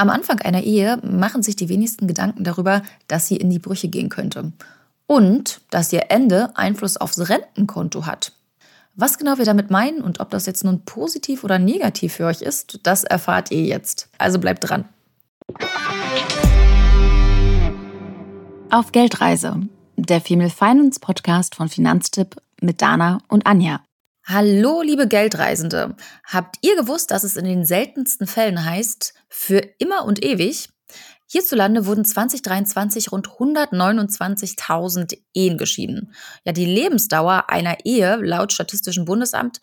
Am Anfang einer Ehe machen sich die wenigsten Gedanken darüber, dass sie in die Brüche gehen könnte. Und dass ihr Ende Einfluss aufs Rentenkonto hat. Was genau wir damit meinen und ob das jetzt nun positiv oder negativ für euch ist, das erfahrt ihr jetzt. Also bleibt dran. Auf Geldreise, der Female Finance Podcast von Finanztipp mit Dana und Anja. Hallo, liebe Geldreisende. Habt ihr gewusst, dass es in den seltensten Fällen heißt, für immer und ewig? Hierzulande wurden 2023 rund 129.000 Ehen geschieden. Ja, die Lebensdauer einer Ehe laut Statistischem Bundesamt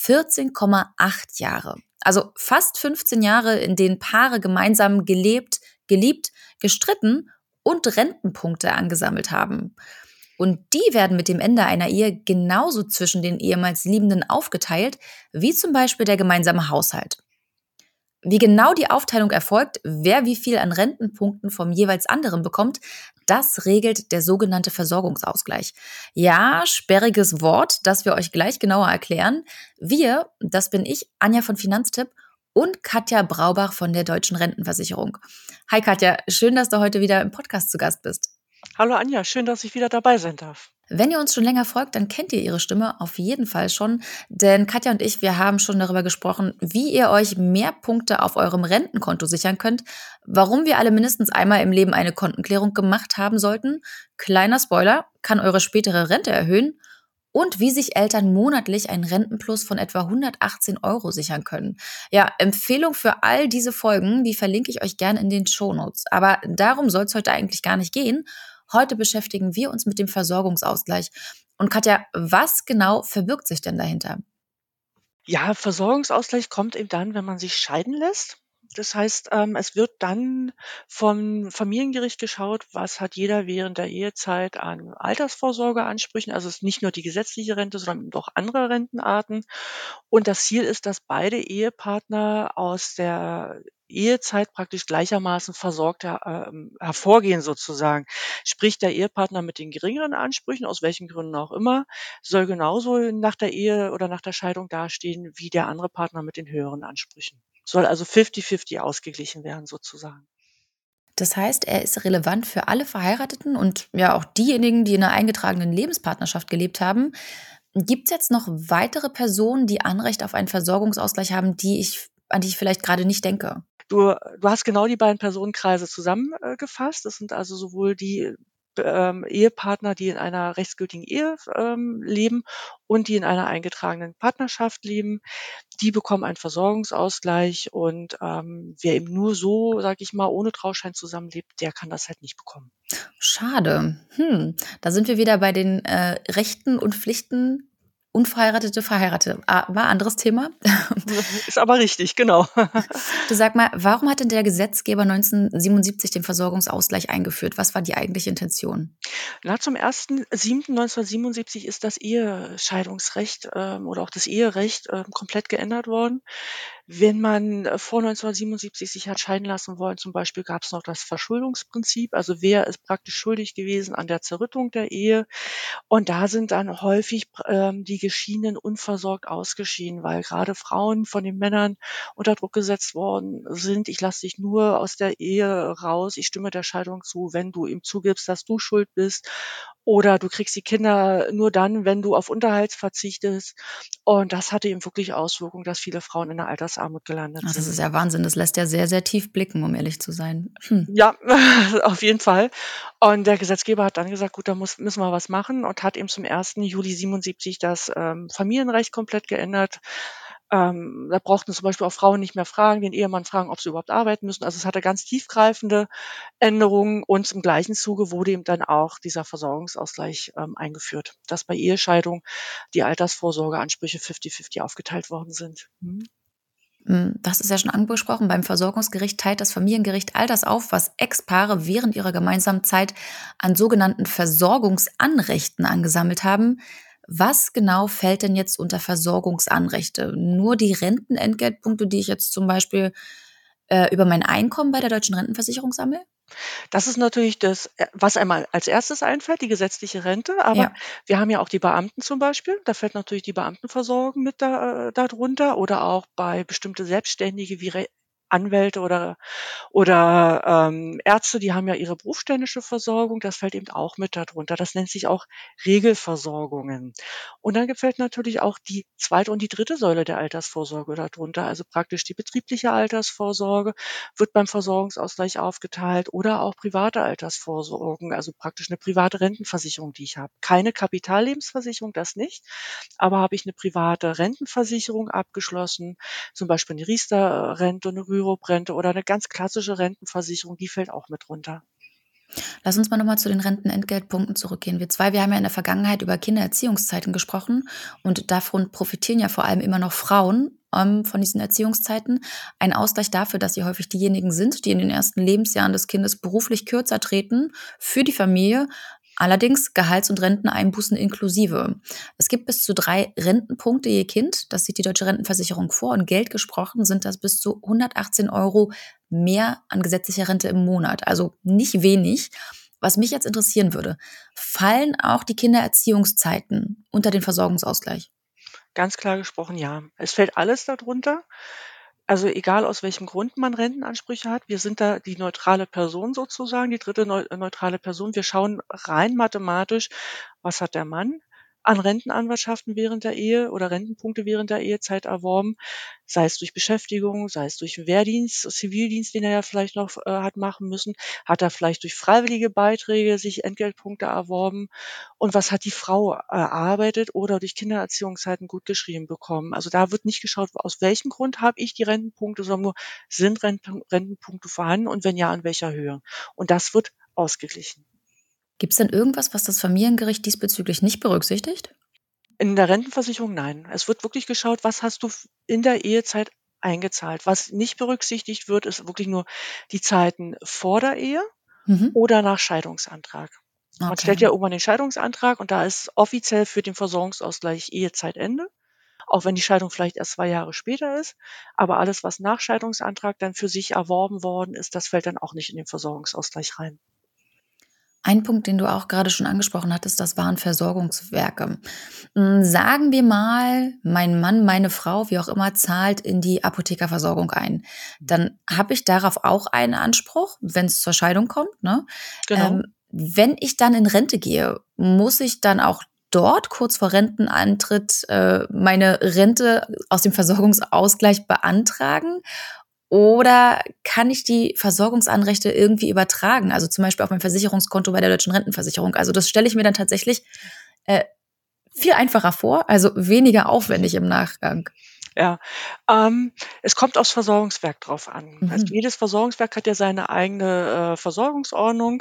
14,8 Jahre. Also fast 15 Jahre, in denen Paare gemeinsam gelebt, geliebt, gestritten und Rentenpunkte angesammelt haben. Und die werden mit dem Ende einer Ehe genauso zwischen den ehemals Liebenden aufgeteilt, wie zum Beispiel der gemeinsame Haushalt. Wie genau die Aufteilung erfolgt, wer wie viel an Rentenpunkten vom jeweils anderen bekommt, das regelt der sogenannte Versorgungsausgleich. Ja, sperriges Wort, das wir euch gleich genauer erklären. Wir, das bin ich, Anja von Finanztipp und Katja Braubach von der Deutschen Rentenversicherung. Hi Katja, schön, dass du heute wieder im Podcast zu Gast bist. Hallo Anja, schön, dass ich wieder dabei sein darf. Wenn ihr uns schon länger folgt, dann kennt ihr ihre Stimme auf jeden Fall schon, denn Katja und ich, wir haben schon darüber gesprochen, wie ihr euch mehr Punkte auf eurem Rentenkonto sichern könnt, warum wir alle mindestens einmal im Leben eine Kontenklärung gemacht haben sollten, kleiner Spoiler, kann eure spätere Rente erhöhen und wie sich Eltern monatlich einen Rentenplus von etwa 118 € sichern können. Ja, Empfehlung für all diese Folgen, die verlinke ich euch gerne in den Shownotes. Aber darum soll es heute eigentlich gar nicht gehen. Heute beschäftigen wir uns mit dem Versorgungsausgleich. Und Katja, was genau verbirgt sich denn dahinter? Ja, Versorgungsausgleich kommt eben dann, wenn man sich scheiden lässt. Das heißt, es wird dann vom Familiengericht geschaut, was hat jeder während der Ehezeit an Altersvorsorgeansprüchen. Also es ist nicht nur die gesetzliche Rente, sondern auch andere Rentenarten. Und das Ziel ist, dass beide Ehepartner aus der Ehezeit praktisch gleichermaßen versorgt hervorgehen sozusagen. Sprich, der Ehepartner mit den geringeren Ansprüchen, aus welchen Gründen auch immer, soll genauso nach der Ehe oder nach der Scheidung dastehen wie der andere Partner mit den höheren Ansprüchen. Soll also 50-50 ausgeglichen werden sozusagen. Das heißt, er ist relevant für alle Verheirateten und ja auch diejenigen, die in einer eingetragenen Lebenspartnerschaft gelebt haben. Gibt es jetzt noch weitere Personen, die Anrecht auf einen Versorgungsausgleich haben, an die ich vielleicht gerade nicht denke? Du hast genau die beiden Personenkreise zusammengefasst. Das sind also sowohl die Ehepartner, die in einer rechtsgültigen Ehe leben und die in einer eingetragenen Partnerschaft leben. Die bekommen einen Versorgungsausgleich und wer eben nur so, sage ich mal, ohne Trauschein zusammenlebt, der kann das halt nicht bekommen. Schade. Da sind wir wieder bei den Rechten und Pflichten unverheiratete, verheiratete. War anderes Thema. Ist aber richtig, genau. Du sag mal, warum hat denn der Gesetzgeber 1977 den Versorgungsausgleich eingeführt? Was war die eigentliche Intention? Na, zum 1.7.1977 ist das Ehescheidungsrecht oder auch das Eherecht komplett geändert worden. Wenn man vor 1977 sich hat scheiden lassen wollen, zum Beispiel, gab es noch das Verschuldungsprinzip. Also wer ist praktisch schuldig gewesen an der Zerrüttung der Ehe? Und da sind dann häufig die Geschiedenen unversorgt ausgeschieden, weil gerade Frauen von den Männern unter Druck gesetzt worden sind. Ich lasse dich nur aus der Ehe raus, ich stimme der Scheidung zu, wenn du ihm zugibst, dass du schuld bist. Oder du kriegst die Kinder nur dann, wenn du auf Unterhalt verzichtest. Und das hatte eben wirklich Auswirkungen, dass viele Frauen in der Altersarmut gelandet Ach, das ist sind. ja Wahnsinn. Das lässt ja sehr, sehr tief blicken, um ehrlich zu sein. Ja, auf jeden Fall. Und der Gesetzgeber hat dann gesagt, gut, da müssen wir was machen und hat eben zum 1. Juli 77 das Familienrecht komplett geändert. Da brauchten zum Beispiel auch Frauen nicht mehr fragen, den Ehemann fragen, ob sie überhaupt arbeiten müssen. Also es hatte ganz tiefgreifende Änderungen und im gleichen Zuge wurde eben dann auch dieser Versorgungsausgleich eingeführt, dass bei Ehescheidung die Altersvorsorgeansprüche 50-50 aufgeteilt worden sind. Das ist ja schon angesprochen. Beim Versorgungsgericht teilt das Familiengericht all das auf, was Ex-Paare während ihrer gemeinsamen Zeit an sogenannten Versorgungsanrechten angesammelt haben. Was genau fällt denn jetzt unter Versorgungsanrechte? Nur die Rentenentgeltpunkte, die ich jetzt zum Beispiel über mein Einkommen bei der Deutschen Rentenversicherung sammle? Das ist natürlich das, was einmal als erstes einfällt, die gesetzliche Rente. Aber Ja. wir haben ja auch die Beamten zum Beispiel. Da fällt natürlich die Beamtenversorgung mit da drunter oder auch bei bestimmte Selbstständige wie Anwälte oder Ärzte, die haben ja ihre berufsständische Versorgung, das fällt eben auch mit darunter. Das nennt sich auch Regelversorgungen. Und dann fällt natürlich auch die zweite und die dritte Säule der Altersvorsorge darunter, also praktisch die betriebliche Altersvorsorge wird beim Versorgungsausgleich aufgeteilt oder auch private Altersvorsorgen, also praktisch eine private Rentenversicherung, die ich habe. Keine Kapitallebensversicherung, das nicht, aber habe ich eine private Rentenversicherung abgeschlossen, zum Beispiel eine Riester-Rente, eine Rürup-Rente oder eine ganz klassische Rentenversicherung, die fällt auch mit runter. Lass uns mal nochmal zu den Rentenentgeltpunkten zurückgehen. Wir haben ja in der Vergangenheit über Kindererziehungszeiten gesprochen und davon profitieren ja vor allem immer noch Frauen von diesen Erziehungszeiten. Ein Ausgleich dafür, dass sie häufig diejenigen sind, die in den ersten Lebensjahren des Kindes beruflich kürzer treten für die Familie, allerdings Gehalts- und Renteneinbußen inklusive. Es gibt bis zu 3 Rentenpunkte je Kind, das sieht die Deutsche Rentenversicherung vor, und Geld gesprochen sind das bis zu 118 Euro mehr an gesetzlicher Rente im Monat. Also nicht wenig. Was mich jetzt interessieren würde, fallen auch die Kindererziehungszeiten unter den Versorgungsausgleich? Ganz klar gesprochen, ja. Es fällt alles darunter. Also egal aus welchem Grund man Rentenansprüche hat, wir sind da die neutrale Person sozusagen, die dritte neutrale Person. Wir schauen rein mathematisch, was hat der Mann an Rentenanwartschaften während der Ehe oder Rentenpunkte während der Ehezeit erworben, sei es durch Beschäftigung, sei es durch Wehrdienst, Zivildienst, den er ja vielleicht noch hat machen müssen, hat er vielleicht durch freiwillige Beiträge sich Entgeltpunkte erworben und was hat die Frau erarbeitet oder durch Kindererziehungszeiten gut geschrieben bekommen. Also da wird nicht geschaut, aus welchem Grund habe ich die Rentenpunkte, sondern nur, sind Rentenpunkte vorhanden und wenn ja, in welcher Höhe. Und das wird ausgeglichen. Gibt es denn irgendwas, was das Familiengericht diesbezüglich nicht berücksichtigt? In der Rentenversicherung nein. Es wird wirklich geschaut, was hast du in der Ehezeit eingezahlt. Was nicht berücksichtigt wird, ist wirklich nur die Zeiten vor der Ehe Mhm. oder nach Scheidungsantrag. Man Okay. stellt ja irgendwann den Scheidungsantrag und da ist offiziell für den Versorgungsausgleich Ehezeitende, auch wenn die Scheidung vielleicht erst 2 Jahre später ist. Aber alles, was nach Scheidungsantrag dann für sich erworben worden ist, das fällt dann auch nicht in den Versorgungsausgleich rein. Ein Punkt, den du auch gerade schon angesprochen hattest, das waren Versorgungswerke. Sagen wir mal, mein Mann, meine Frau, wie auch immer, zahlt in die Apothekerversorgung ein. Dann habe ich darauf auch einen Anspruch, wenn es zur Scheidung kommt, ne? Genau. Wenn ich dann in Rente gehe, muss ich dann auch dort kurz vor Renteneintritt meine Rente aus dem Versorgungsausgleich beantragen? Oder kann ich die Versorgungsanrechte irgendwie übertragen? Also zum Beispiel auf mein Versicherungskonto bei der Deutschen Rentenversicherung. Also das stelle ich mir dann tatsächlich äh, viel einfacher vor, also weniger aufwendig im Nachgang. Ja, es kommt aufs Versorgungswerk drauf an. Also, Mhm. jedes Versorgungswerk hat ja seine eigene Versorgungsordnung.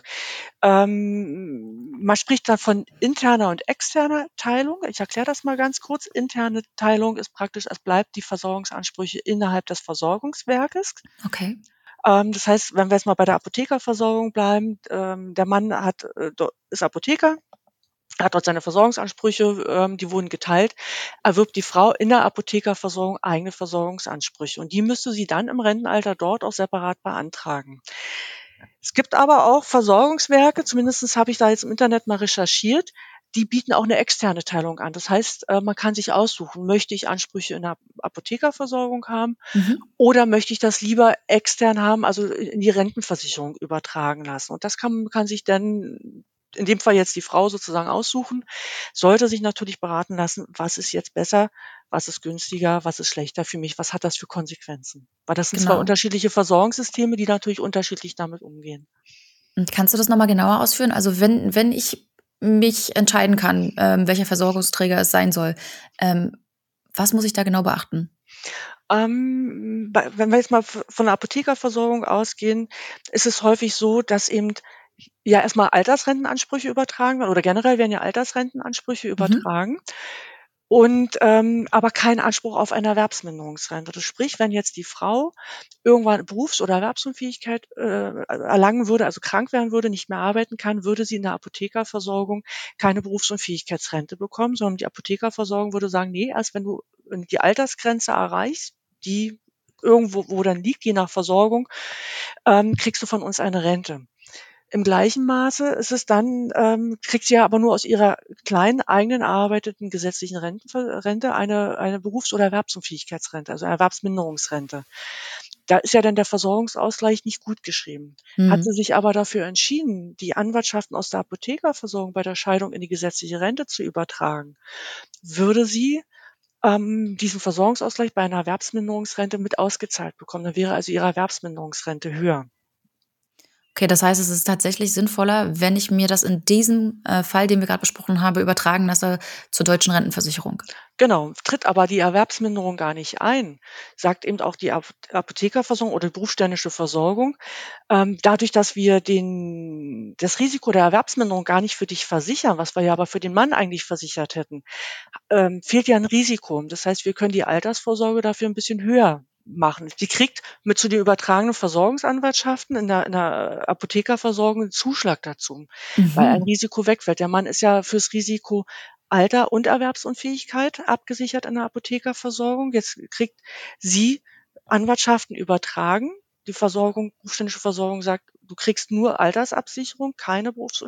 Man spricht da von interner und externer Teilung. Ich erkläre das mal ganz kurz. Interne Teilung ist praktisch, es bleibt die Versorgungsansprüche innerhalb des Versorgungswerkes. Okay. Das heißt, wenn wir jetzt mal bei der Apothekerversorgung bleiben, der Mann ist Apotheker, hat dort seine Versorgungsansprüche, die wurden geteilt, erwirbt die Frau in der Apothekerversorgung eigene Versorgungsansprüche und die müsste sie dann im Rentenalter dort auch separat beantragen. Es gibt aber auch Versorgungswerke, zumindest habe ich da jetzt im Internet mal recherchiert, die bieten auch eine externe Teilung an. Das heißt, man kann sich aussuchen, möchte ich Ansprüche in der Apothekerversorgung haben Mhm. oder möchte ich das lieber extern haben, also in die Rentenversicherung übertragen lassen. Und das kann sich dann in dem Fall jetzt die Frau sozusagen aussuchen, sollte sich natürlich beraten lassen, was ist jetzt besser, was ist günstiger, was ist schlechter für mich, was hat das für Konsequenzen? Weil das sind 2 Genau. unterschiedliche Versorgungssysteme, die natürlich unterschiedlich damit umgehen. Und kannst du das nochmal genauer ausführen? Also wenn ich mich entscheiden kann, welcher Versorgungsträger es sein soll, ähm, was muss ich da genau beachten? Wenn wir jetzt mal von der Apothekerversorgung ausgehen, ist es häufig so, dass eben ja erstmal Altersrentenansprüche übertragen werden oder generell werden ja Altersrentenansprüche Mhm. übertragen und, aber kein Anspruch auf eine Erwerbsminderungsrente. Das sprich, wenn jetzt die Frau irgendwann Berufs- oder Erwerbsunfähigkeit, erlangen würde, also krank werden würde, nicht mehr arbeiten kann, würde sie in der Apothekerversorgung keine Berufsunfähigkeitsrente bekommen, sondern die Apothekerversorgung würde sagen: „Ne, erst wenn du die Altersgrenze erreichst, die irgendwo wo dann liegt, je nach Versorgung, kriegst du von uns eine Rente.“ Im gleichen Maße ist es dann kriegt sie ja aber nur aus ihrer kleinen eigenen erarbeiteten gesetzlichen Rente eine Berufs- oder Erwerbsunfähigkeitsrente, also Erwerbsminderungsrente. Da ist ja dann der Versorgungsausgleich nicht gut geschrieben. Hat sie Mhm. sich aber dafür entschieden, die Anwartschaften aus der Apothekerversorgung bei der Scheidung in die gesetzliche Rente zu übertragen, würde sie diesen Versorgungsausgleich bei einer Erwerbsminderungsrente mit ausgezahlt bekommen. Dann wäre also ihre Erwerbsminderungsrente höher. Okay, das heißt, es ist tatsächlich sinnvoller, wenn ich mir das in diesem, Fall, den wir gerade besprochen haben, übertragen lasse zur deutschen Rentenversicherung. Genau, tritt aber die Erwerbsminderung gar nicht ein, sagt eben auch die Apothekerversorgung oder die berufsständische Versorgung. Dadurch, dass wir das Risiko der Erwerbsminderung gar nicht für dich versichern, was wir ja aber für den Mann eigentlich versichert hätten, fehlt ja ein Risiko. Das heißt, wir können die Altersvorsorge dafür ein bisschen höher machen. Sie kriegt mit zu den übertragenen Versorgungsanwaltschaften in der Apothekerversorgung einen Zuschlag dazu, weil ein Mhm. Risiko wegfällt. Der Mann ist ja fürs Risiko Alter und Erwerbsunfähigkeit abgesichert in der Apothekerversorgung. Jetzt kriegt sie Anwartschaften übertragen. Die berufsständische Versorgung sagt, du kriegst nur Altersabsicherung, keine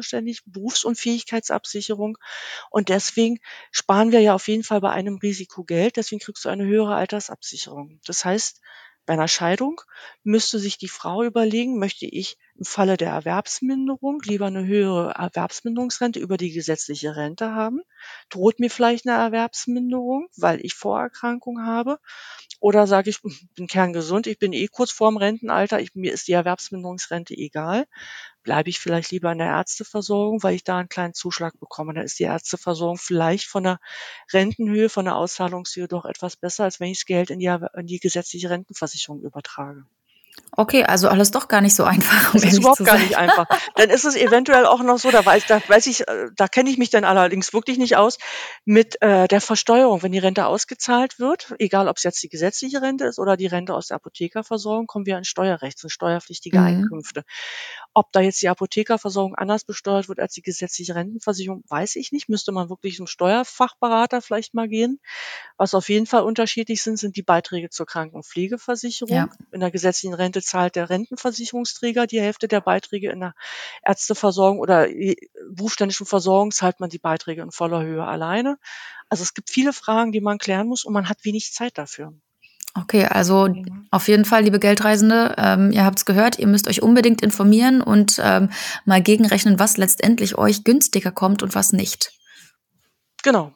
Berufsunfähigkeitsabsicherung. Und deswegen sparen wir ja auf jeden Fall bei einem Risiko Geld. Deswegen kriegst du eine höhere Altersabsicherung. Das heißt, bei einer Scheidung müsste sich die Frau überlegen, möchte ich im Falle der Erwerbsminderung lieber eine höhere Erwerbsminderungsrente über die gesetzliche Rente haben? Droht mir vielleicht eine Erwerbsminderung, weil ich Vorerkrankung habe? Oder sage ich, bin kerngesund, ich bin kurz vorm Rentenalter, mir ist die Erwerbsminderungsrente egal. Bleibe ich vielleicht lieber in der Ärzteversorgung, weil ich da einen kleinen Zuschlag bekomme. Da ist die Ärzteversorgung vielleicht von der Rentenhöhe, von der Auszahlungshöhe doch etwas besser, als wenn ich das Geld in die gesetzliche Rentenversicherung übertrage. Okay, also alles doch gar nicht so einfach, um Es ist ehrlich überhaupt zu gar sein. nicht einfach. Dann ist es eventuell auch noch so, da weiß ich, da kenne ich mich dann allerdings wirklich nicht aus, mit der Versteuerung. Wenn die Rente ausgezahlt wird, egal ob es jetzt die gesetzliche Rente ist oder die Rente aus der Apothekerversorgung, kommen wir an Steuerrecht, sind steuerpflichtige Mhm. Einkünfte. Ob da jetzt die Apothekerversorgung anders besteuert wird als die gesetzliche Rentenversicherung, weiß ich nicht. Müsste man wirklich zum Steuerfachberater vielleicht mal gehen. Was auf jeden Fall unterschiedlich sind die Beiträge zur Kranken- und Ja. Pflegeversicherung. In der gesetzlichen Rente zahlt der Rentenversicherungsträger die Hälfte der Beiträge, in der Ärzteversorgung oder berufsständischen Versorgung zahlt man die Beiträge in voller Höhe alleine. Also es gibt viele Fragen, die man klären muss und man hat wenig Zeit dafür. Okay, also Mhm. auf jeden Fall, liebe Geldreisende, ihr habt's gehört, ihr müsst euch unbedingt informieren und, mal gegenrechnen, was letztendlich euch günstiger kommt und was nicht. Genau.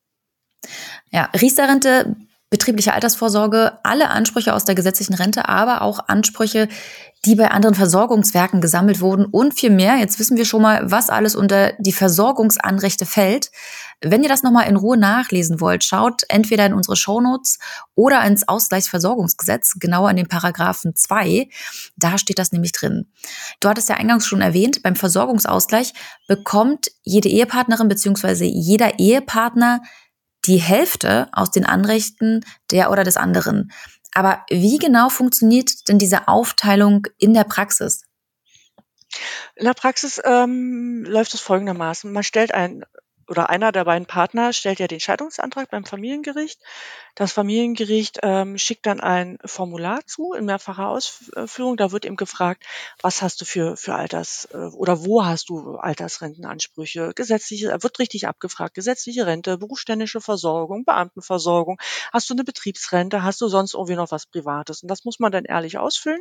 Ja, Riester-Rente, betriebliche Altersvorsorge, alle Ansprüche aus der gesetzlichen Rente, aber auch Ansprüche, die bei anderen Versorgungswerken gesammelt wurden und viel mehr. Jetzt wissen wir schon mal, was alles unter die Versorgungsanrechte fällt. Wenn ihr das nochmal in Ruhe nachlesen wollt, schaut entweder in unsere Shownotes oder ins Ausgleichsversorgungsgesetz, genauer in den Paragraphen 2. Da steht das nämlich drin. Du hattest ja eingangs schon erwähnt, beim Versorgungsausgleich bekommt jede Ehepartnerin bzw. jeder Ehepartner die Hälfte aus den Anrechten der oder des anderen. Aber wie genau funktioniert denn diese Aufteilung in der Praxis? In der Praxis läuft es folgendermaßen. Man stellt oder einer der beiden Partner stellt ja den Scheidungsantrag beim Familiengericht. Das Familiengericht schickt dann ein Formular zu in mehrfacher Ausführung. Da wird eben gefragt, was hast du für oder wo hast du Altersrentenansprüche? Gesetzliche, wird richtig abgefragt, gesetzliche Rente, berufsständische Versorgung, Beamtenversorgung. Hast du eine Betriebsrente? Hast du sonst irgendwie noch was Privates? Und das muss man dann ehrlich ausfüllen.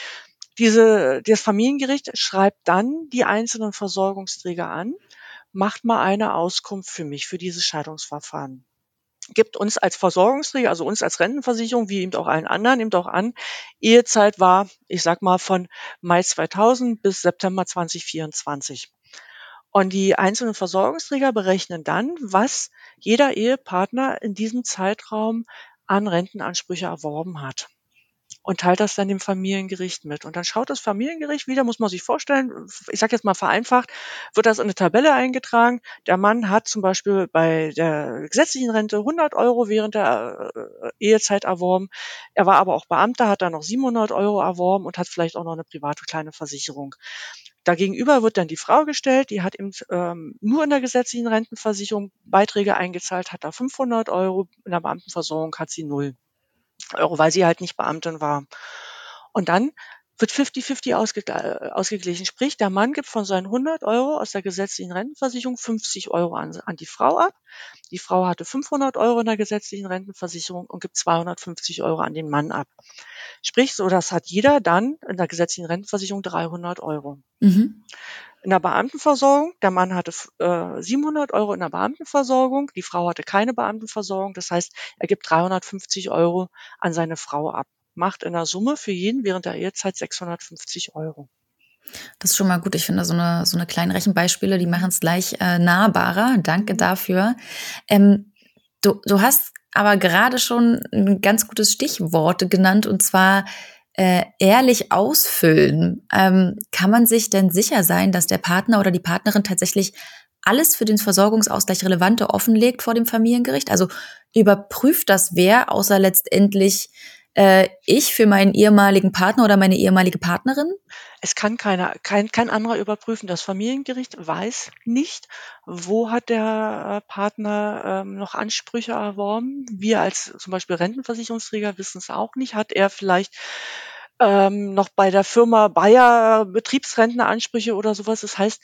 Das Familiengericht schreibt dann die einzelnen Versorgungsträger an, macht mal eine Auskunft für mich, für dieses Scheidungsverfahren. Gibt uns als Versorgungsträger, also uns als Rentenversicherung, wie eben auch allen anderen, eben auch an, Ehezeit war, ich sag mal, von Mai 2000 bis September 2024. Und die einzelnen Versorgungsträger berechnen dann, was jeder Ehepartner in diesem Zeitraum an Rentenansprüche erworben hat und teilt das dann dem Familiengericht mit. Und dann schaut das Familiengericht wieder, muss man sich vorstellen, ich sage jetzt mal vereinfacht, wird das in eine Tabelle eingetragen. Der Mann hat zum Beispiel bei der gesetzlichen Rente 100 Euro während der Ehezeit erworben. Er war aber auch Beamter, hat da noch 700 Euro erworben und hat vielleicht auch noch eine private kleine Versicherung. Dagegenüber wird dann die Frau gestellt, die hat eben nur in der gesetzlichen Rentenversicherung Beiträge eingezahlt, hat da 500 Euro, in der Beamtenversorgung hat sie 0 Euro, weil sie halt nicht Beamtin war. Und dann wird 50-50 ausgeglichen. Sprich, der Mann gibt von seinen 100 Euro aus der gesetzlichen Rentenversicherung 50 Euro an die Frau ab. Die Frau hatte 500 Euro in der gesetzlichen Rentenversicherung und gibt 250 Euro an den Mann ab. Sprich, so das hat jeder dann in der gesetzlichen Rentenversicherung 300 Euro. Mhm. In der Beamtenversorgung, der Mann hatte 700 Euro in der Beamtenversorgung, die Frau hatte keine Beamtenversorgung. Das heißt, er gibt 350 Euro an seine Frau ab. Macht in der Summe für jeden während der Ehezeit 650 Euro. Das ist schon mal gut. Ich finde, so eine kleinen Rechenbeispiele, die machen es gleich nahbarer. Danke dafür. Du hast aber gerade schon ein ganz gutes Stichwort genannt, und zwar ehrlich ausfüllen. Kann man sich denn sicher sein, dass der Partner oder die Partnerin tatsächlich alles für den Versorgungsausgleich Relevante offenlegt vor dem Familiengericht? Also überprüft das wer, außer letztendlich ich für meinen ehemaligen Partner oder meine ehemalige Partnerin? Es kann kein anderer überprüfen. Das Familiengericht weiß nicht, wo hat der Partner noch Ansprüche erworben. Wir als zum Beispiel Rentenversicherungsträger wissen es auch nicht. Hat er vielleicht noch bei der Firma Bayer Betriebsrentenansprüche oder sowas? Das heißt,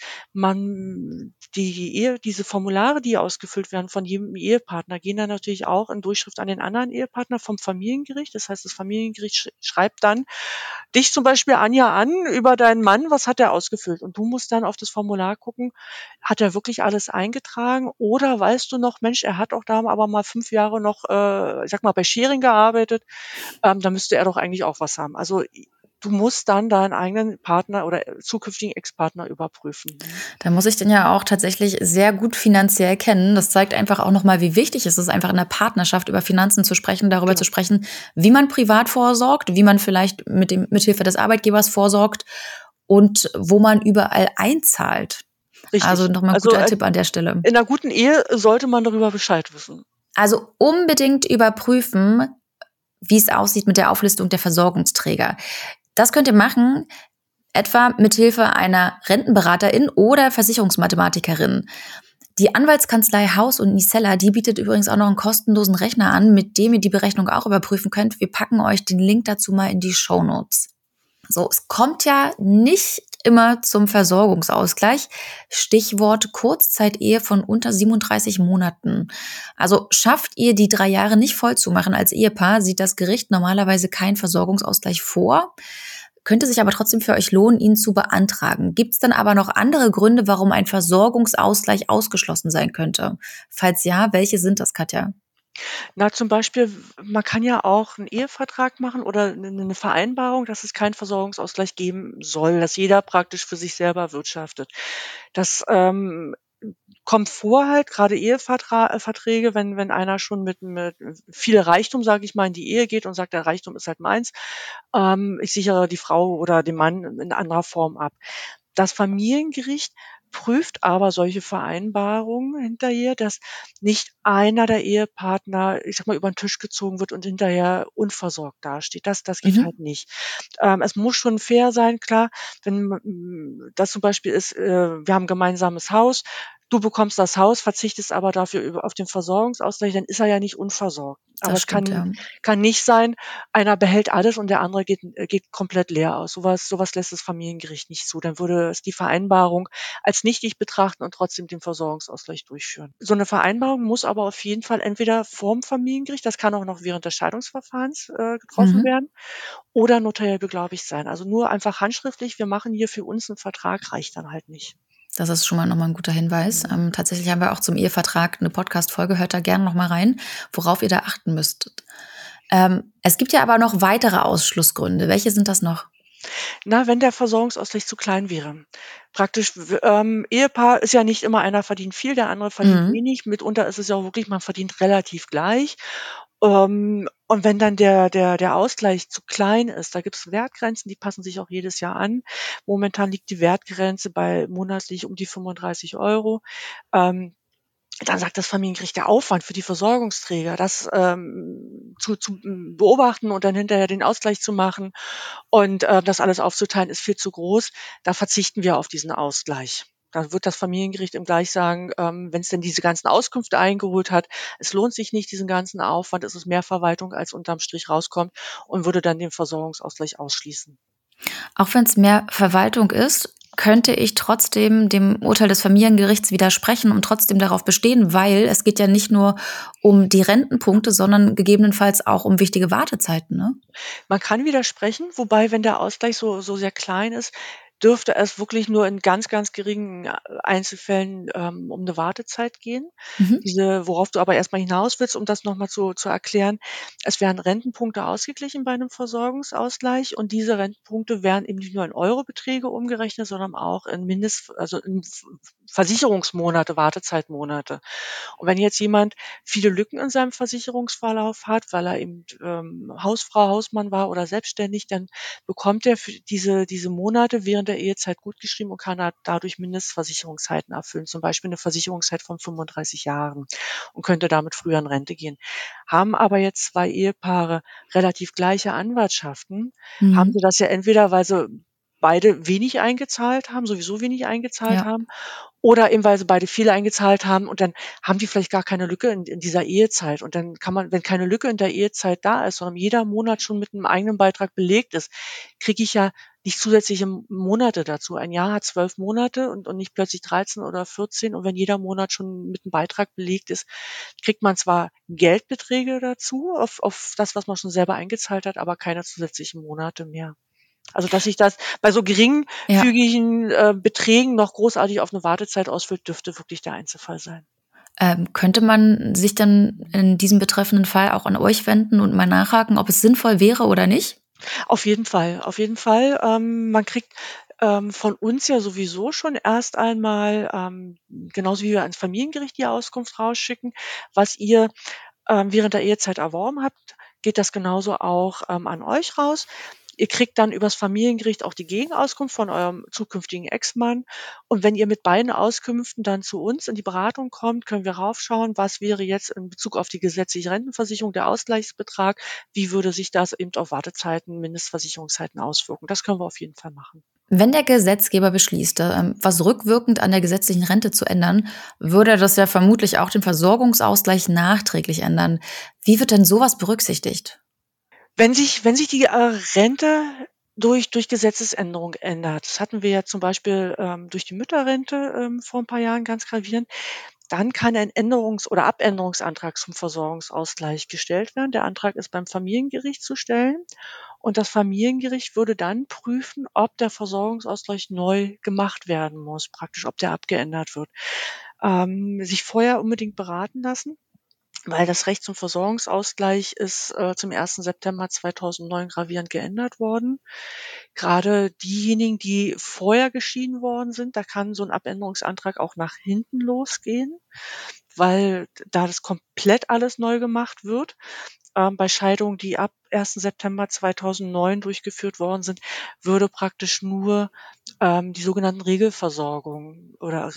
diese Formulare, die ausgefüllt werden von jedem Ehepartner, gehen dann natürlich auch in Durchschrift an den anderen Ehepartner vom Familiengericht. Das heißt, das Familiengericht schreibt dann dich zum Beispiel, Anja, an über deinen Mann, was hat er ausgefüllt? Und du musst dann auf das Formular gucken, hat er wirklich alles eingetragen? Oder weißt du noch, Mensch, er hat auch da aber mal 5 Jahre noch, ich sag mal, bei Schering gearbeitet, da müsste er doch eigentlich auch was haben. Also du musst dann deinen eigenen Partner oder zukünftigen Ex-Partner überprüfen. Da muss ich den ja auch tatsächlich sehr gut finanziell kennen. Das zeigt einfach auch nochmal, wie wichtig es ist, einfach in der Partnerschaft über Finanzen zu sprechen, darüber Genau. zu sprechen, wie man privat vorsorgt, wie man vielleicht mithilfe des Arbeitgebers vorsorgt und wo man überall einzahlt. Richtig. Also nochmal ein guter Tipp an der Stelle. In einer guten Ehe sollte man darüber Bescheid wissen. Also unbedingt überprüfen, wie es aussieht mit der Auflistung der Versorgungsträger. Das könnt ihr machen, etwa mithilfe einer Rentenberaterin oder Versicherungsmathematikerin. Die Anwaltskanzlei Haus und Nisella, die bietet übrigens auch noch einen kostenlosen Rechner an, mit dem ihr die Berechnung auch überprüfen könnt. Wir packen euch den Link dazu mal in die Shownotes. So, es kommt ja nicht immer zum Versorgungsausgleich. Stichwort Kurzzeit-Ehe von unter 37 Monaten. Also schafft ihr die 3 Jahre nicht voll zu machen als Ehepaar, sieht das Gericht normalerweise keinen Versorgungsausgleich vor. Könnte sich aber trotzdem für euch lohnen, ihn zu beantragen. Gibt es dann aber noch andere Gründe, warum ein Versorgungsausgleich ausgeschlossen sein könnte? Falls ja, welche sind das, Katja? Na, zum Beispiel, man kann ja auch einen Ehevertrag machen oder eine Vereinbarung, dass es keinen Versorgungsausgleich geben soll, dass jeder praktisch für sich selber wirtschaftet. Das kommt vor halt, gerade Verträge, wenn einer schon mit viel Reichtum, sage ich mal, in die Ehe geht und sagt, der Reichtum ist halt meins, ich sichere die Frau oder den Mann in anderer Form ab. Das Familiengericht prüft aber solche Vereinbarungen hinterher, dass nicht einer der Ehepartner, ich sage mal, über den Tisch gezogen wird und hinterher unversorgt dasteht. Das geht halt Mhm. nicht. Es muss schon fair sein, klar, wenn das zum Beispiel ist, wir haben 'n gemeinsames Haus, du bekommst das Haus, verzichtest aber dafür auf den Versorgungsausgleich, dann ist er ja nicht unversorgt. Aber Das es stimmt, kann ja. kann nicht sein, einer behält alles und der andere geht komplett leer aus. Sowas lässt das Familiengericht nicht zu. Dann würde es die Vereinbarung als nichtig betrachten und trotzdem den Versorgungsausgleich durchführen. So eine Vereinbarung muss aber auf jeden Fall entweder vorm Familiengericht, das kann auch noch während des Scheidungsverfahrens getroffen Mhm. werden, oder notariell beglaubigt sein. Also nur einfach handschriftlich, wir machen hier für uns einen Vertrag, reicht dann halt nicht. Das ist schon mal nochmal ein guter Hinweis. Tatsächlich haben wir auch zum Ehevertrag eine Podcast-Folge, hört da gerne nochmal rein, worauf ihr da achten müsstet. Es gibt ja aber noch weitere Ausschlussgründe. Welche sind das noch? Na, wenn der Versorgungsausgleich zu klein wäre. Praktisch, Ehepaar ist ja nicht immer einer verdient viel, der andere verdient Mhm. wenig. Mitunter ist es ja auch wirklich, man verdient relativ gleich. Und wenn dann der Ausgleich zu klein ist, da gibt es Wertgrenzen, die passen sich auch jedes Jahr an. Momentan liegt die Wertgrenze bei monatlich um die 35 Euro. Ähm, Dann sagt das Familiengericht, der Aufwand für die Versorgungsträger, das zu beobachten und dann hinterher den Ausgleich zu machen und das alles aufzuteilen, ist viel zu groß. Da verzichten wir auf diesen Ausgleich. Da wird das Familiengericht im gleich sagen, wenn es denn diese ganzen Auskünfte eingeholt hat, es lohnt sich nicht, diesen ganzen Aufwand, es ist mehr Verwaltung, als unterm Strich rauskommt, und würde dann den Versorgungsausgleich ausschließen. Auch wenn es mehr Verwaltung ist, könnte ich trotzdem dem Urteil des Familiengerichts widersprechen und trotzdem darauf bestehen, weil es geht ja nicht nur um die Rentenpunkte, sondern gegebenenfalls auch um wichtige Wartezeiten, ne? Man kann widersprechen, wobei, wenn der Ausgleich so sehr klein ist, dürfte es wirklich nur in ganz, ganz geringen Einzelfällen um eine Wartezeit gehen. Mhm. Worauf du aber erst mal hinaus willst, um das noch mal zu erklären: Es werden Rentenpunkte ausgeglichen bei einem Versorgungsausgleich, und diese Rentenpunkte werden eben nicht nur in Eurobeträge umgerechnet, sondern auch in Versicherungsmonate, Wartezeitmonate. Und wenn jetzt jemand viele Lücken in seinem Versicherungsverlauf hat, weil er eben Hausfrau, Hausmann war oder selbstständig, dann bekommt er für diese Monate während der Ehezeit gutgeschrieben und kann dadurch Mindestversicherungszeiten erfüllen, zum Beispiel eine Versicherungszeit von 35 Jahren, und könnte damit früher in Rente gehen. Haben aber jetzt zwei Ehepaare relativ gleiche Anwartschaften, haben Mhm. sie das ja entweder, weil sie beide wenig eingezahlt haben, sowieso wenig eingezahlt Ja. haben, oder eben, weil sie beide viel eingezahlt haben, und dann haben die vielleicht gar keine Lücke in dieser Ehezeit. Und dann kann man, wenn keine Lücke in der Ehezeit da ist, sondern jeder Monat schon mit einem eigenen Beitrag belegt ist, kriege ich ja nicht zusätzliche Monate dazu. Ein Jahr hat 12 Monate und nicht plötzlich 13 oder 14. Und wenn jeder Monat schon mit einem Beitrag belegt ist, kriegt man zwar Geldbeträge dazu auf das, was man schon selber eingezahlt hat, aber keine zusätzlichen Monate mehr. Also, dass sich das bei so Ja. geringfügigen Beträgen noch großartig auf eine Wartezeit auswirkt, dürfte wirklich der Einzelfall sein. Könnte man sich dann in diesem betreffenden Fall auch an euch wenden und mal nachhaken, ob es sinnvoll wäre oder nicht? Auf jeden Fall, auf jeden Fall. Man kriegt von uns ja sowieso schon erst einmal, genauso wie wir ans Familiengericht die Auskunft rausschicken, was ihr während der Ehezeit erworben habt, geht das genauso auch an euch raus. Ihr kriegt dann übers Familiengericht auch die Gegenauskunft von eurem zukünftigen Ex-Mann. Und wenn ihr mit beiden Auskünften dann zu uns in die Beratung kommt, können wir raufschauen, was wäre jetzt in Bezug auf die gesetzliche Rentenversicherung der Ausgleichsbetrag, wie würde sich das eben auf Wartezeiten, Mindestversicherungszeiten auswirken. Das können wir auf jeden Fall machen. Wenn der Gesetzgeber beschließt, was rückwirkend an der gesetzlichen Rente zu ändern, würde das ja vermutlich auch den Versorgungsausgleich nachträglich ändern. Wie wird denn sowas berücksichtigt? Wenn sich die Rente durch Gesetzesänderung ändert, das hatten wir ja zum Beispiel durch die Mütterrente vor ein paar Jahren ganz gravierend, dann kann ein Änderungs- oder Abänderungsantrag zum Versorgungsausgleich gestellt werden. Der Antrag ist beim Familiengericht zu stellen, und das Familiengericht würde dann prüfen, ob der Versorgungsausgleich neu gemacht werden muss, praktisch, ob der abgeändert wird. Sich vorher unbedingt beraten lassen, weil das Recht zum Versorgungsausgleich ist zum 1. September 2009 gravierend geändert worden. Gerade diejenigen, die vorher geschieden worden sind, da kann so ein Abänderungsantrag auch nach hinten losgehen, weil da das komplett alles neu gemacht wird. Bei Scheidungen, die ab 1. September 2009 durchgeführt worden sind, würde praktisch nur die sogenannten Regelversorgung oder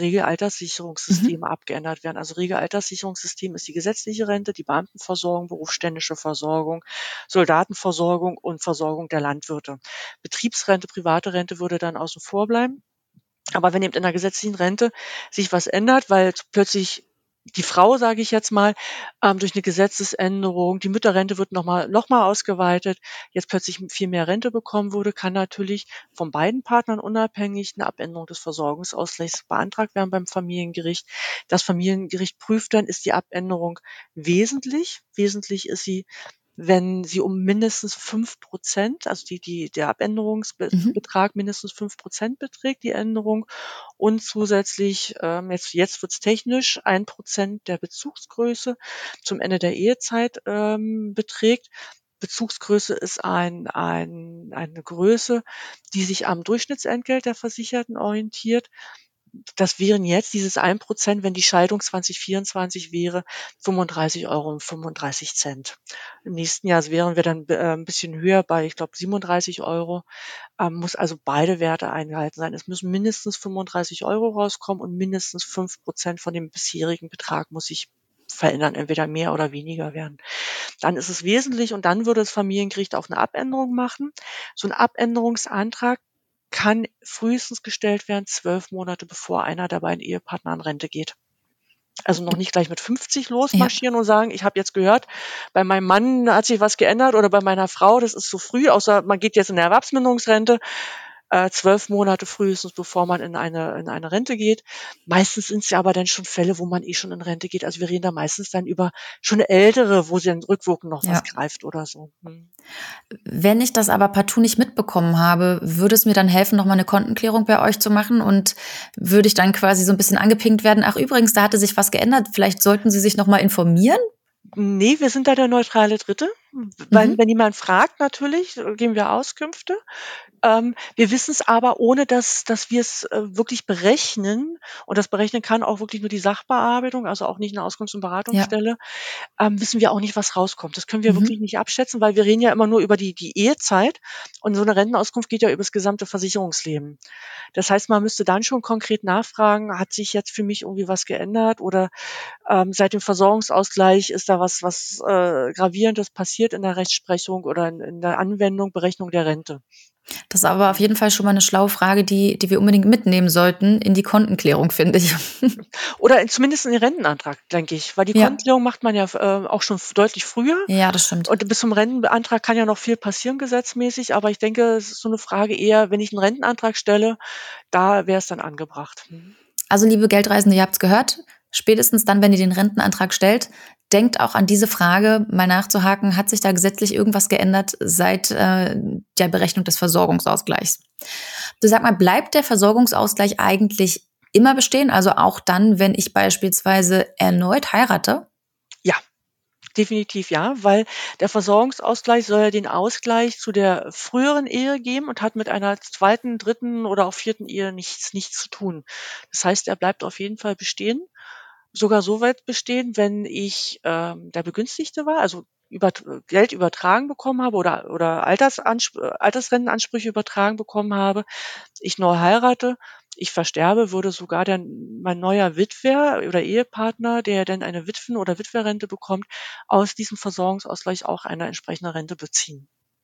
Mhm. Regelalterssicherungssysteme abgeändert werden. Also Regelalterssicherungssystem ist die gesetzliche Rente, die Beamtenversorgung, berufsständische Versorgung, Soldatenversorgung und Versorgung der Landwirte. Betriebsrente, private Rente würde dann außen vor bleiben. Aber wenn eben in der gesetzlichen Rente sich was ändert, weil plötzlich die Frau, sage ich jetzt mal, durch eine Gesetzesänderung, die Mütterrente wird noch mal ausgeweitet, jetzt plötzlich viel mehr Rente bekommen würde, kann natürlich von beiden Partnern unabhängig eine Abänderung des Versorgungsausgleichs beantragt werden beim Familiengericht. Das Familiengericht prüft dann, ist die Abänderung wesentlich. Wesentlich ist sie, wenn sie um mindestens 5%, also der Mhm. Abänderungsbetrag mindestens 5% beträgt, die Änderung, und zusätzlich, jetzt wird's technisch, 1% der Bezugsgröße zum Ende der Ehezeit beträgt. Bezugsgröße ist eine Größe, die sich am Durchschnittsentgelt der Versicherten orientiert. Das wären jetzt dieses 1%, wenn die Scheidung 2024 wäre, 35,35 €. Im nächsten Jahr wären wir dann 'n bisschen höher bei, ich glaube, 37 €. Muss also beide Werte eingehalten sein. Es müssen mindestens 35 € rauskommen, und mindestens 5% von dem bisherigen Betrag muss sich verändern, entweder mehr oder weniger werden. Dann ist es wesentlich, und dann würde das Familiengericht auch eine Abänderung machen. So ein Abänderungsantrag kann frühestens gestellt werden 12 Monate, bevor einer der beiden Ehepartner in Rente geht. Also noch nicht gleich mit 50 Ja. losmarschieren und sagen, ich habe jetzt gehört, bei meinem Mann hat sich was geändert oder bei meiner Frau, das ist zu früh, außer man geht jetzt in 'ne Erwerbsminderungsrente, 12 Monate frühestens, bevor man in eine Rente geht. Meistens sind's ja aber dann schon Fälle, wo man schon in Rente geht. Also wir reden da meistens dann über schon Ältere, wo sie dann rückwirkend noch was Ja. greift oder so. Mhm. Wenn ich das aber partout nicht mitbekommen habe, würde es mir dann helfen, noch mal 'ne Kontenklärung bei euch zu machen? Und würde ich dann quasi so 'n bisschen angepinkt werden: „Ach übrigens, da hatte sich was geändert. Vielleicht sollten Sie sich noch mal informieren?“ Ne, wir sind da der neutrale Dritte. Mhm. Wenn jemand fragt natürlich, geben wir Auskünfte. Wir wissen es aber, ohne dass wir es wirklich berechnen. Und das berechnen kann auch wirklich nur die Sachbearbeitung, also auch nicht 'ne Auskunfts- und Ja. Beratungsstelle, wissen wir auch nicht, was rauskommt. Das können wir wirklich Mhm. nicht abschätzen, weil wir reden ja immer nur über die Ehezeit und so 'ne Rentenauskunft geht ja übers gesamte Versicherungsleben. Das heißt, man müsste dann schon konkret nachfragen: „Hat sich jetzt für mich irgendwie was geändert oder, seit dem Versorgungsausgleich ist da was Gravierendes passiert in der Rechtsprechung oder in der Anwendung, Berechnung der Rente?“ Das ist aber auf jeden Fall schon mal 'ne schlaue Frage, die wir unbedingt mitnehmen sollten in die Kontenklärung, finde ich. Oder zumindest in den Rentenantrag, denke ich, weil die Ja. Kontenklärung macht man ja auch schon deutlich früher Ja, das stimmt. und bis zum Rentenantrag kann ja noch viel passieren gesetzmäßig, aber ich denke, es ist so 'ne Frage eher, wenn ich 'n Rentenantrag stelle, da wäre es dann angebracht. Mhm. Also, liebe Geldreisende, ihr habt's gehört. Spätestens dann, wenn ihr den Rentenantrag stellt, denkt auch an diese Frage, mal nachzuhaken: Hat sich da gesetzlich irgendwas geändert seit, der Berechnung des Versorgungsausgleichs? Du, sag mal, bleibt der Versorgungsausgleich eigentlich immer bestehen? Also, auch dann, wenn ich beispielsweise erneut heirate? Ja, definitiv ja, weil der Versorgungsausgleich soll ja den Ausgleich zu der früheren Ehe geben und hat mit einer zweiten, dritten oder auch vierten Ehe nichts zu tun. Das heißt, er bleibt auf jeden Fall bestehen, sogar so weit bestehen, wenn ich, der Begünstigte war, also Geld übertragen bekommen habe oder Altersrentenansprüche übertragen bekommen habe, ich neu heirate, ich versterbe, würde sogar dann mein neuer Witwer oder Ehepartner, der dann eine Witwen- oder Witwerrente bekommt, aus diesem Versorgungsausgleich auch eine entsprechende Rente beziehen.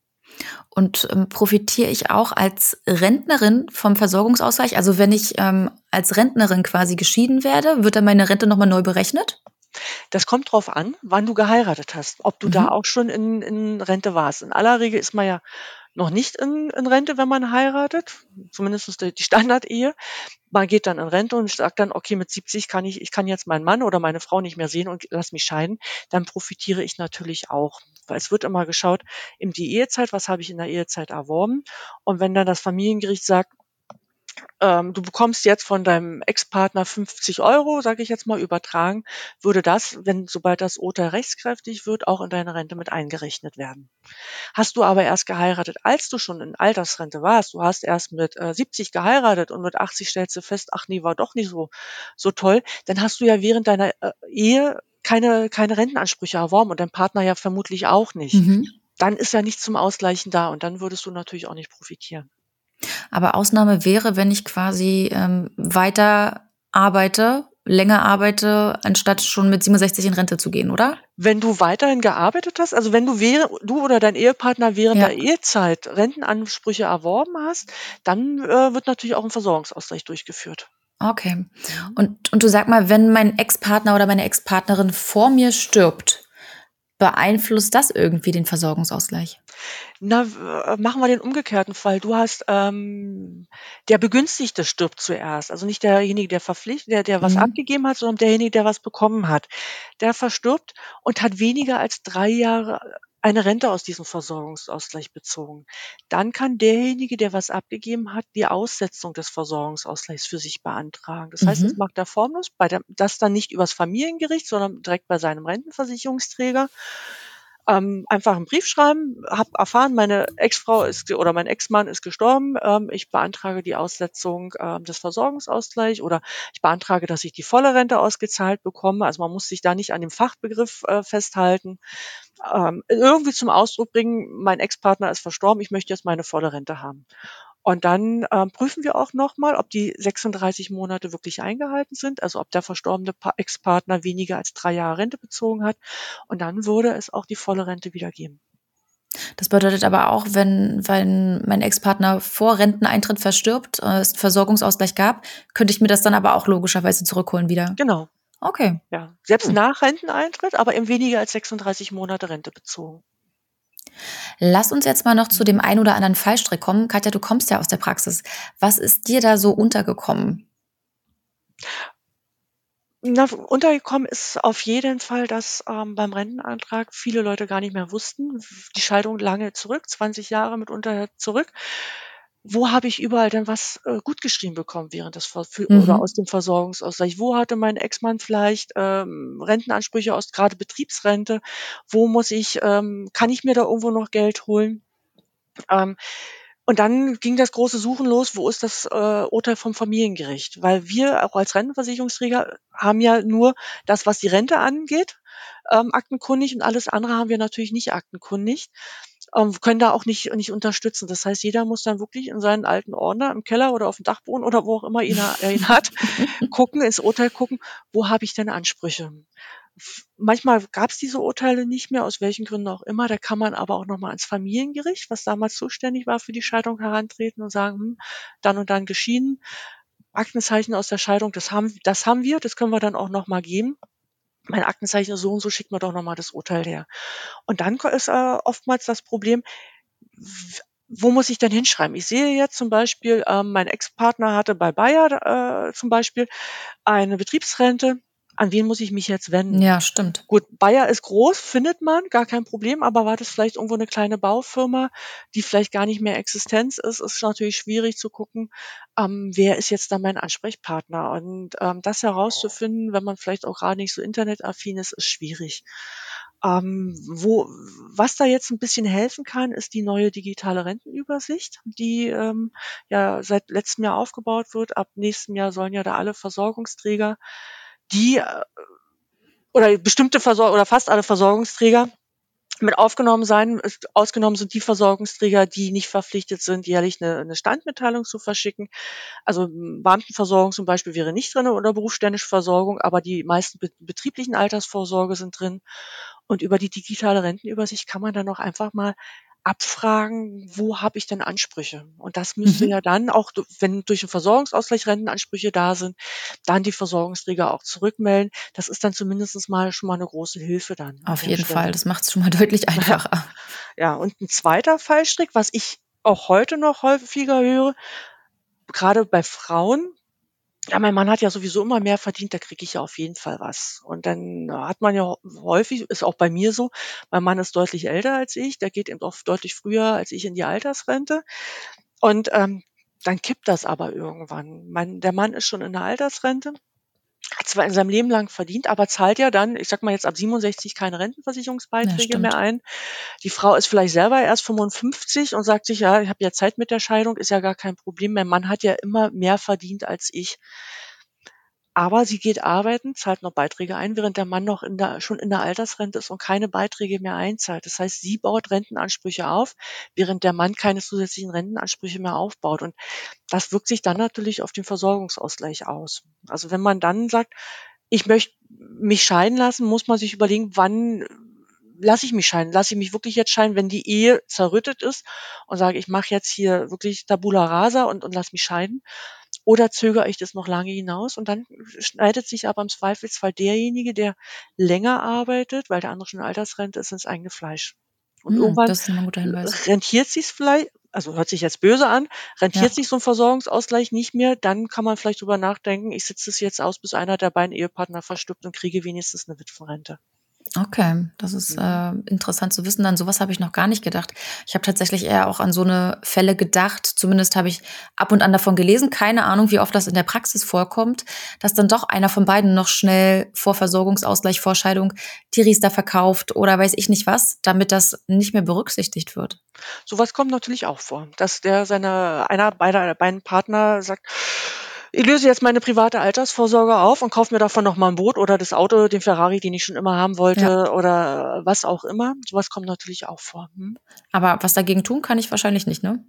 Und, profitiere ich auch als Rentnerin vom Versorgungsausgleich? Also, wenn ich, als Rentnerin quasi geschieden werde, wird dann meine Rente noch mal neu berechnet? Das kommt drauf an, wann du geheiratet hast, ob du da Mhm. auch schon in Rente warst. In aller Regel ist man ja noch nicht in Rente, wenn man heiratet, zumindest die Standardehe. Man geht dann in Rente und sagt dann: „Okay, mit 70 kann jetzt meinen Mann oder meine Frau nicht mehr sehen und lasse mich scheiden.“ Dann profitiere ich natürlich auch, weil es wird immer geschaut, in die Ehezeit, was habe ich in der Ehezeit erworben? Und wenn dann das Familiengericht sagt, du bekommst jetzt von deinem Ex-Partner 50 €, sage ich jetzt mal, übertragen, würde das, sobald das Urteil rechtskräftig wird, auch in deine Rente mit eingerechnet werden. Hast du aber erst geheiratet, als du schon in Altersrente warst, du hast erst mit 70 geheiratet und mit 80 stellst du fest: „Ach ne, war doch nicht so toll“, dann hast du ja während deiner, Ehe keine Rentenansprüche erworben und dein Partner ja vermutlich auch nicht. Mhm. Dann ist ja nichts zum Ausgleichen da und dann würdest du natürlich auch nicht profitieren. Aber Ausnahme wäre, wenn ich quasi, weiter arbeite, länger arbeite, anstatt schon mit 67 in Rente zu gehen, oder? Wenn du weiterhin gearbeitet hast, also wenn du oder dein Ehepartner während der Ja. Ehezeit Rentenansprüche erworben hast, dann, wird natürlich auch 'n Versorgungsausgleich durchgeführt. Okay. Mhm. Und du, sag mal, wenn mein Ex-Partner oder meine Ex-Partnerin vor mir stirbt, beeinflusst das irgendwie den Versorgungsausgleich? Na, machen wir den umgekehrten Fall. Der Begünstigte stirbt zuerst, also nicht derjenige, der was Mhm. abgegeben hat, sondern derjenige, der was bekommen hat. Der verstirbt und hat weniger als 3 Jahre eine Rente aus diesem Versorgungsausgleich bezogen. Dann kann derjenige, der was abgegeben hat, die Aussetzung des Versorgungsausgleichs für sich beantragen. Das heißt, das Mhm. macht er formlos, das dann nicht übers Familiengericht, sondern direkt bei seinem Rentenversicherungsträger. Einfach 'n Brief schreiben, habe erfahren, meine Ex-Frau ist oder mein Ex-Mann ist gestorben. Ich beantrage die Aussetzung, des Versorgungsausgleich oder ich beantrage, dass ich die volle Rente ausgezahlt bekomme. Also, man muss sich da nicht an dem Fachbegriff, festhalten. Irgendwie zum Ausdruck bringen: „Mein Ex-Partner ist verstorben, ich möchte jetzt meine volle Rente haben.“ Und dann, prüfen wir auch noch mal, ob die 36 Monate wirklich eingehalten sind, also ob der verstorbene Ex-Partner weniger als 3 Jahre Rente bezogen hat. Und dann würde es auch die volle Rente wieder geben. Das bedeutet aber auch, wenn mein Ex-Partner vor Renteneintritt verstirbt, es 'n Versorgungsausgleich gab, könnte ich mir das dann aber auch logischerweise zurückholen wieder? Genau. Okay. Ja, selbst nach Renteneintritt, aber eben weniger als 36 Monate Rente bezogen. Lass uns jetzt mal noch zu dem einen oder anderen Fallstrick kommen. Katja, du kommst ja aus der Praxis. Was ist dir da so untergekommen? Na, untergekommen ist auf jeden Fall, dass beim Rentenantrag viele Leute gar nicht mehr wussten, die Scheidung lange zurück, 20 Jahre mitunter zurück. Wo habe ich überall denn was gut geschrieben bekommen während des oder aus Mhm. dem Versorgungsausgleich? Wo hatte mein Ex-Mann vielleicht Rentenansprüche aus gerade Betriebsrente? Wo muss ich, kann ich mir da irgendwo noch Geld holen? Ähm, und dann ging das große Suchen los, wo ist das Urteil vom Familiengericht? Weil wir auch als Rentenversicherungsträger haben ja nur das, was die Rente angeht, aktenkundig, und alles andere haben wir natürlich nicht aktenkundig, können da auch nicht unterstützen. Das heißt, jeder muss dann wirklich in seinen alten Ordner im Keller oder auf dem Dachboden oder wo auch immer er ihn hat, gucken, ins Urteil gucken, wo habe ich denn Ansprüche? Manchmal gab es diese Urteile nicht mehr, aus welchen Gründen auch immer. Da kann man aber auch noch mal ans Familiengericht, was damals zuständig war für die Scheidung, herantreten und sagen: dann und dann geschieden. Aktenzeichen aus der Scheidung, das haben wir, das können wir dann auch noch mal geben. Mein Aktenzeichen ist so und so, schickt mir doch noch mal das Urteil her. Und dann ist oftmals das Problem, wo muss ich denn hinschreiben? Ich sehe jetzt zum Beispiel, mein Ex-Partner hatte bei Bayer zum Beispiel eine Betriebsrente. An wen muss ich mich jetzt wenden? Ja, stimmt. Gut, Bayer ist groß, findet man, gar kein Problem, aber war das vielleicht irgendwo eine kleine Baufirma, die vielleicht gar nicht mehr Existenz ist, ist natürlich schwierig zu gucken, wer ist jetzt da mein Ansprechpartner? Und das herauszufinden, wenn man vielleicht auch gerade nicht so internetaffin ist, ist schwierig. Was da jetzt ein bisschen helfen kann, ist die neue digitale Rentenübersicht, die ja seit letztem Jahr aufgebaut wird. Ab nächstem Jahr sollen ja da alle Versorgungsträger, die oder bestimmte oder fast alle Versorgungsträger mit aufgenommen sein. Ausgenommen sind die Versorgungsträger, die nicht verpflichtet sind, jährlich eine Standmitteilung zu verschicken. Also Beamtenversorgung zum Beispiel wäre nicht drin oder berufsständische Versorgung, aber die meisten betrieblichen Altersvorsorge sind drin. Und über die digitale Rentenübersicht kann man dann auch einfach mal abfragen, wo habe ich denn Ansprüche? Und das müsste ja Mhm. dann auch, wenn durch den Versorgungsausgleich Rentenansprüche da sind, dann die Versorgungsträger auch zurückmelden. Das ist dann zumindest mal schon mal eine große Hilfe dann an Auf der jeden Fall. Stelle. Das macht es schon mal deutlich einfacher. Ja, und ein zweiter Fallstrick, was ich auch heute noch häufiger höre, gerade bei Frauen: „Ja, mein Mann hat ja sowieso immer mehr verdient, da kriege ich ja auf jeden Fall was.“ Und dann hat man ja häufig, ist auch bei mir so, mein Mann ist deutlich älter als ich, der geht eben auch deutlich früher als ich in die Altersrente. Und dann kippt das aber irgendwann. Der Mann ist schon in der Altersrente, hat zwar in seinem Leben lang verdient, aber zahlt ja dann, ich sage mal jetzt ab 67, keine Ja, Rentenversicherungsbeiträge mehr stimmt. ein. Die Frau ist vielleicht selber erst 55 und sagt sich: „Ja, ich habe ja Zeit mit der Scheidung, ist ja gar kein Problem. Mein Mann hat ja immer mehr verdient als ich.“ Aber sie geht arbeiten, zahlt noch Beiträge ein, während der Mann noch schon in der Altersrente ist und keine Beiträge mehr einzahlt. Das heißt, sie baut Rentenansprüche auf, während der Mann keine zusätzlichen Rentenansprüche mehr aufbaut. Und das wirkt sich dann natürlich auf den Versorgungsausgleich aus. Also wenn man dann sagt: „Ich möchte mich scheiden lassen“, muss man sich überlegen, wann lasse ich mich scheiden? Lasse ich mich wirklich jetzt scheiden, wenn die Ehe zerrüttet ist und sage: „Ich mache jetzt hier wirklich Tabula rasa und lasse mich scheiden“? Oder zögere ich das noch lange hinaus? Und dann schneidet sich aber im Zweifelsfall derjenige, der länger arbeitet, weil der andere schon in Altersrente ist, ins eigene Fleisch. Und irgendwann Das ist immer ein guter Hinweis. rentiert sich's vielleicht, also hört sich jetzt böse an, rentiert Ja. sich so 'n Versorgungsausgleich nicht mehr, dann kann man vielleicht drüber nachdenken: „Ich sitze es jetzt aus, bis einer der beiden Ehepartner verstirbt und kriege wenigstens 'ne Witwenrente.“ Okay, das ist, Mhm. interessant zu wissen. An so was habe ich noch gar nicht gedacht. Ich habe tatsächlich eher auch an so 'ne Fälle gedacht. Zumindest habe ich ab und an davon gelesen. Keine Ahnung, wie oft das in der Praxis vorkommt, dass dann doch einer von beiden noch schnell vor Versorgungsausgleich, vor Scheidung die Riester verkauft oder weiß ich nicht was, damit das nicht mehr berücksichtigt wird. So was kommt natürlich auch vor, dass einer beider beiden Partner sagt: „Ich löse jetzt meine private Altersvorsorge auf und kaufe mir davon noch mal 'n Boot oder das Auto, den Ferrari, den ich schon immer haben Ja, wollte“ oder was auch immer. So was kommt natürlich auch vor. Mhm. aber was dagegen tun kann ich wahrscheinlich nicht, ne?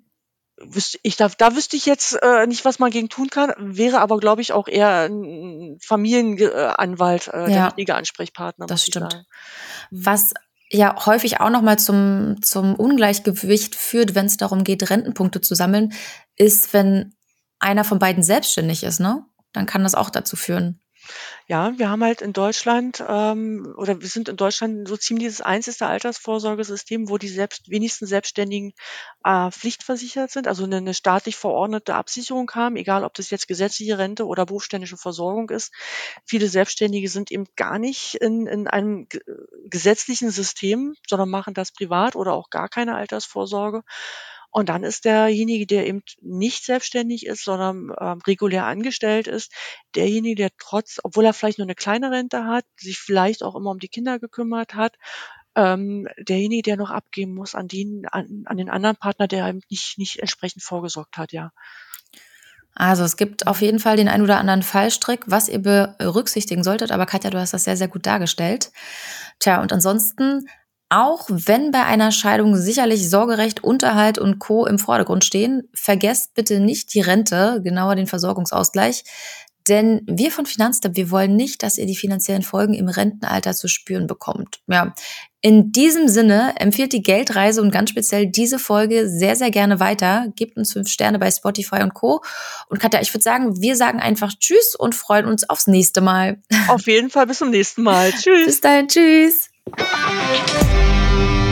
Da wüsste ich jetzt nicht, was man gegen tun kann, wäre aber, glaube ich, auch eher 'n Familienanwalt der Ja, richtige Ansprechpartner, das muss ich stimmt. sagen. Mhm. Was ja häufig auch noch mal zum Ungleichgewicht führt, wenn es darum geht, Rentenpunkte zu sammeln, ist, wenn einer von beiden selbstständig ist, ne? Dann kann das auch dazu führen. Ja, wir haben halt in Deutschland, oder wir sind in Deutschland so ziemlich das einzige Altersvorsorgesystem, wo die wenigsten Selbstständigen pflichtversichert sind, also eine staatlich verordnete Absicherung haben, egal ob das jetzt gesetzliche Rente oder berufsständische Versorgung ist. Viele Selbstständige sind eben gar nicht in einem gesetzlichen System, sondern machen das privat oder auch gar keine Altersvorsorge. Und dann ist derjenige, der eben nicht selbstständig ist, sondern regulär angestellt ist, derjenige, der obwohl er vielleicht nur eine kleine Rente hat, sich vielleicht auch immer um die Kinder gekümmert hat, derjenige, der noch abgeben muss an den anderen Partner, der eben nicht entsprechend vorgesorgt hat, ja. Also es gibt auf jeden Fall den ein oder anderen Fallstrick, was ihr berücksichtigen solltet. Aber Katja, du hast das sehr, sehr gut dargestellt. Tja, und ansonsten, auch wenn bei einer Scheidung sicherlich Sorgerecht, Unterhalt und Co. im Vordergrund stehen, vergesst bitte nicht die Rente, genauer den Versorgungsausgleich. Denn wir von Finanztipp, wir wollen nicht, dass ihr die finanziellen Folgen im Rentenalter zu spüren bekommt. Ja, in diesem Sinne empfiehlt die Geldreise und ganz speziell diese Folge sehr, sehr gerne weiter. Gebt uns 5 Sterne bei Spotify und Co. Und Katja, ich würde sagen, wir sagen einfach Tschüss und freuen uns aufs nächste Mal. Auf jeden Fall bis zum nächsten Mal. Tschüss. Bis dahin, tschüss.